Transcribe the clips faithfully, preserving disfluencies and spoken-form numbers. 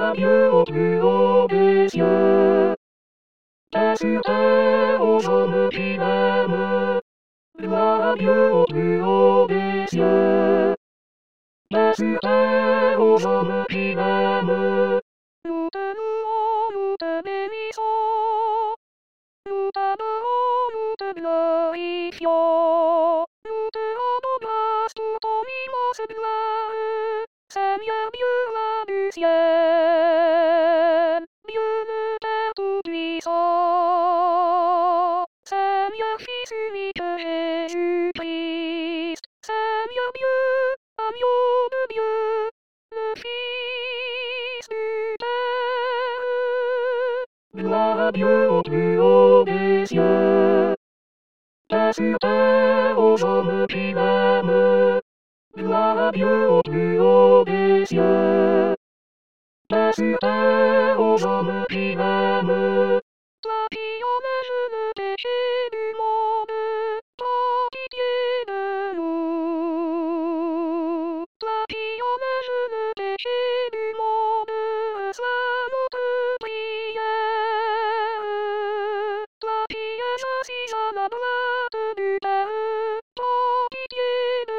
radieux au plus haut des cieux. Paix sur terre aux hommes qui l'aiment. Gloire à Dieu au plus haut des cieux. Paix sur terre aux hommes qui l'aiment. Nous te louons, nous te bénissons. Nous t'adorons, nous te glorifions. Nous te rendons grâce pour ton immense gloire. Seigneur Dieu roi du ciel, Dieu le Père tout-puissant. Seigneur Fils unique Jésus-Christ. Seigneur Dieu, agneau de Dieu, le Fils du Père. Gloire à Dieu au plus haut des cieux. Paix sur terre aux hommes qui l'aiment. Gloire à Dieu au plus haut des cieux. Paix sur terre aux hommes qui l'aiment. Toi qui enlèves le péché du monde, prends pitié de nous. Toi qui enlèves le péché du monde, reçois notre prière. Toi qui es assis à la droite du Père, prends pitié de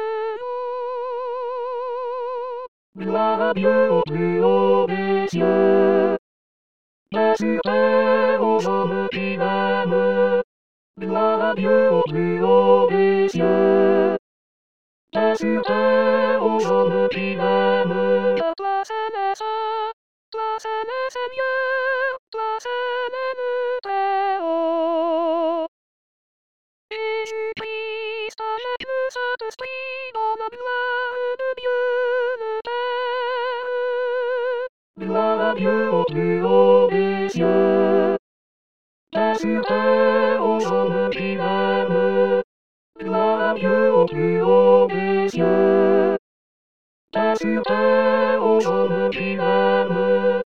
nous. Gloire à Dieu au plus haut des cieux. Paix sur terre aux hommes qui l'aiment. Gloire à Dieu au plus haut des cieux. Paix sur terre aux hommes qui l'aiment. Car toi seul es saint, toi seul es Seigneur, toi seul es le très haut. Jésus-Christ avec le Saint-Esprit dans la gloire de Dieu le Père. Gloire à Dieu au plus haut des cieux. Paix sur terre aux hommes qui l'aiment. Gloire à Dieu au plus haut des cieux. Paix sur terre aux hommes qui l'aiment.